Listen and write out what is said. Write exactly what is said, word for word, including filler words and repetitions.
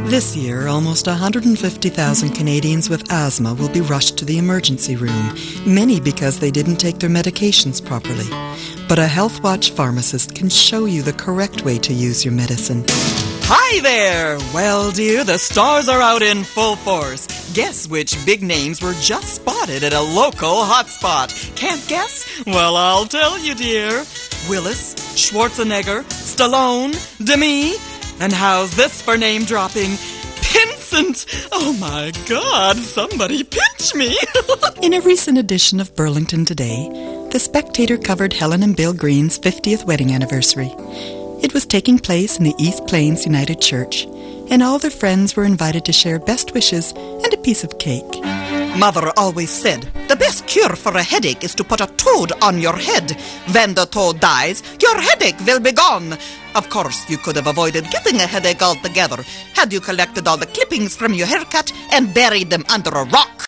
This year, almost one hundred fifty thousand Canadians with asthma will be rushed to the emergency room, many because they didn't take their medications properly. But a HealthWatch pharmacist can show you the correct way to use your medicine. Hi there! Well, dear, the stars are out in full force. Guess which big names were just spotted at a local hotspot? Can't guess? Well, I'll tell you, dear. Willis, Schwarzenegger, Stallone, Demi, and how's this for name dropping? Pinsent! Oh my God, somebody pinch me! In a recent edition of Burlington Today, The Spectator covered Helen and Bill Green's fiftieth wedding anniversary. It was taking place in the East Plains United Church, and all their friends were invited to share best wishes and a piece of cake. Mother always said, the best cure for a headache is to put a toad on your head. When the toad dies, your headache will be gone. Of course, you could have avoided getting a headache altogether had you collected all the clippings from your haircut and buried them under a rock.